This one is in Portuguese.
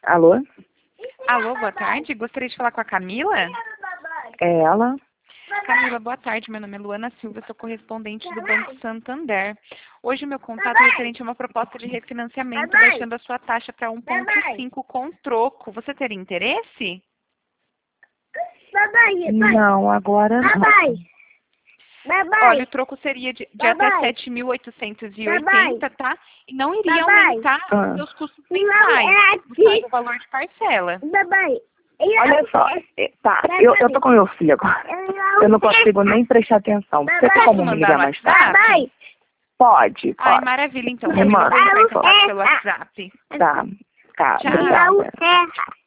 Alô? Alô, boa tarde. Gostaria de falar com a Camila? É ela? Camila, boa tarde. Meu nome é Luana Silva, sou correspondente do Banco Santander. Hoje o meu contato é referente a uma proposta de refinanciamento, baixando a sua taxa para 1,5 com troco. Você teria interesse? Não, agora não. Olha, o troco seria de até 7.880, tá? E não iria aumentar os seus custos mensais, por causa do valor de parcela. Olha só, tá, eu tô com meu filho agora. Eu não consigo nem prestar atenção. Você tem como me ligar mais tarde? Pode, Ai, pode. maravilha, então. Me manda. Eu vou entrar em contato pelo WhatsApp. Tá, Tchau. obrigada.